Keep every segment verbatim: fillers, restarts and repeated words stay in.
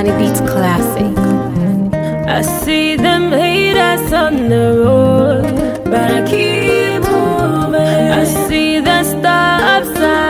Kenny Beats Classic. I see them haters on the road, but I keep moving. I see the stop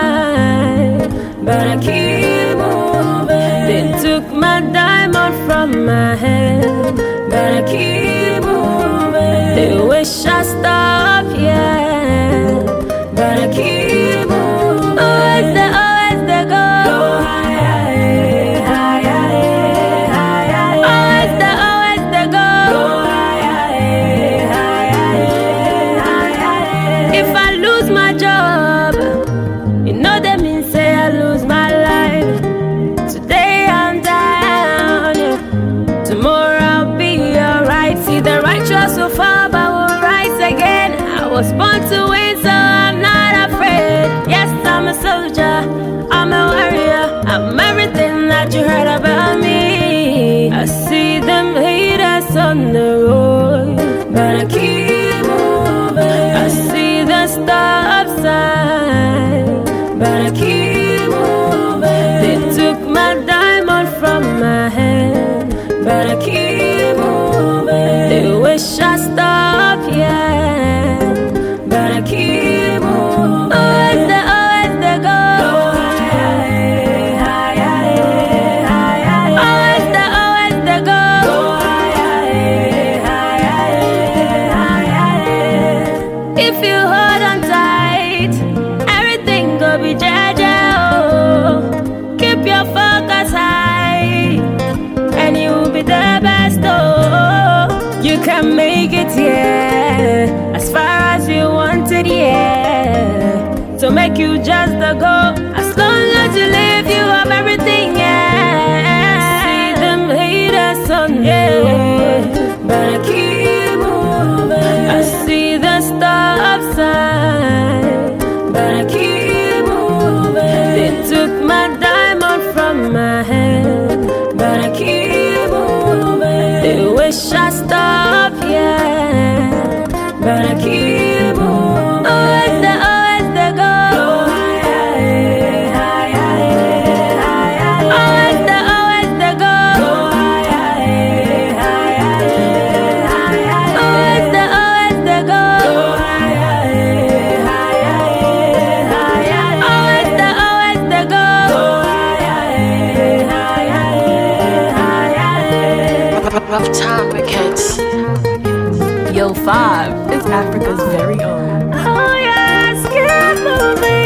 sign, but I keep moving. They took my diamond from my hand, but I keep moving. They wish I stopped, yeah, but I keep moving. Always the, always the go. Go higher, higher, higher. Always the, always the go. Go higher, higher, higher. If I lose my job, you know that means say I lose my life. Today I'm down, yeah. Tomorrow I'll be alright. See the righteous will fall, but will rise again. I was born to win, so I'm not afraid. Yes, I'm a soldier, I'm a warrior, I'm everything that you heard about me. I see them haters on the road, but I keep moving. I see the stop sign, but I keep moving. They took my diamond from my hand, but I keep moving. They wish I stopped, yeah, but I keep moving. Always the, always the go. Go higher, higher, higher. Always the, always the go. Go higher, higher, higher. If you hold on tight, everything go be jaja, oh. Keep your focus high, and you will be the best, oh. You can make it, yeah, as far as you wanted, yeah. So make you just a go, as long as you live, you have everything, yeah. See them haters on the road, but I keep moving. I see the stop sign, but I keep moving. They took my diamond from my hand, but I keep moving. They wish I stopped, yeah, but I keep moving. Always the, always the go. Go higher, higher, higher. Always the, always the go. Go higher, higher, higher. Always the, always the go. Go higher, higher, higher. Always the, always the go. Go higher, higher, higher. Rough Time Records. Yo, Five is Africa's very own. Oh yes, keep moving.